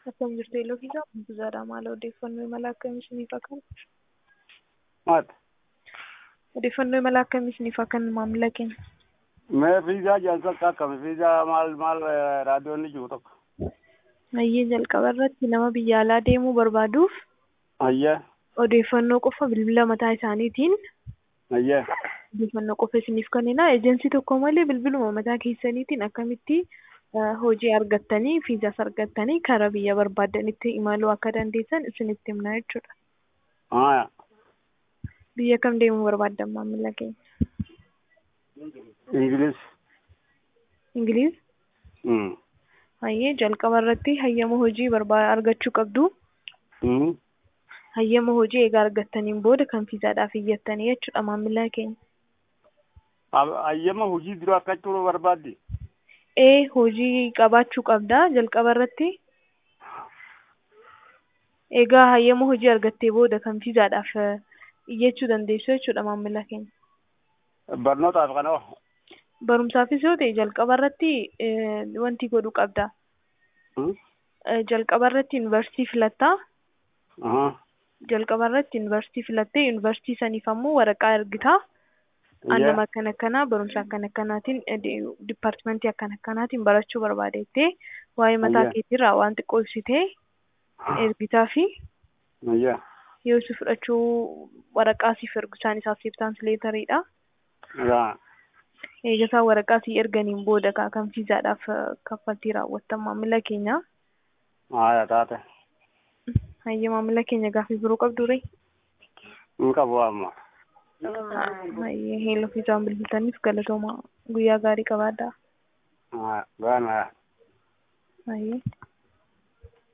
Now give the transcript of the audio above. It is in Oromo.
Akkam jirtu Elofiisaa? Buzaadhaa maal odeeffannoo imala akkamii isiniif akka Maat odeeffannoo imala akkamii isiniif akka maamila keenya? mee fiizaa jaallattu akkami fiizaa maal raadiyoonni jiru tokko. Hayyee jalqaba irratti nama biyya alaa deemuu barbaaduuf Hayyee odeeffannoo qofa bilbila mataa isaaniitiin hayyee odeeffannoo qofa isiniif kennina. Ejensii tokko malee bilbiluma mataa keessaniitiin akkamitti hojii argattanii fiizaas argattanii karaa biyya barbaadanitti imaluu akka dandeessan isinitti himna jechuudha. haa Biyya kam deemuu barbaaddan maamila keenya? Ingiliz. Ingiliz? Hayyee jalqaba irratti hayyama hojii argachuu qabdu. Hayyama hojii egaa argattaniin booda kan fiizaadhaaf iyyattanii jechuudha maamila keenya. Hayyama hojii dura argachuu barbaaddi? Hojii qabaachuu qabda jalqaba irratti. Egaa hayyama hojii argattee booda kan fiizaadhaaf iyyachuu dandeessu jechuudha maamila keenya. Barnootaaf kanoo? Barumsaafis yoo ta'e jalqaba irratti wanti godhuu qabda. Jalqaba irratti yuunivarsiitii filattaa. Jalqaba irratti yuunivarsiitii filattee yuunivarsiitii saniif ammoo waraqaa ergitaa. Annama akkana akkanaa barumsa akkana akkanaatiin dipaartimentii akkana akkanaatiin barachuu barbaadettee waa'ee mataa keetirraa waan xiqqoo ibsitee ergitaa fi yoo si fudhachuu waraqaa siif ergu isaan acceptance leeteriidha. Eegasaa waraqaa si erganiin booda kan fiizaadhaaf kaffaltii raawwattan maamila keenya. Haa taate. Hayyee maamila keenya gaaffii biroo qabdu ree? Hin qabu amma. Hayyee heeloo fiizaan bilbiltaniif galatooma guyyaa gaarii qabaadhaa. Gaana. Hayyee.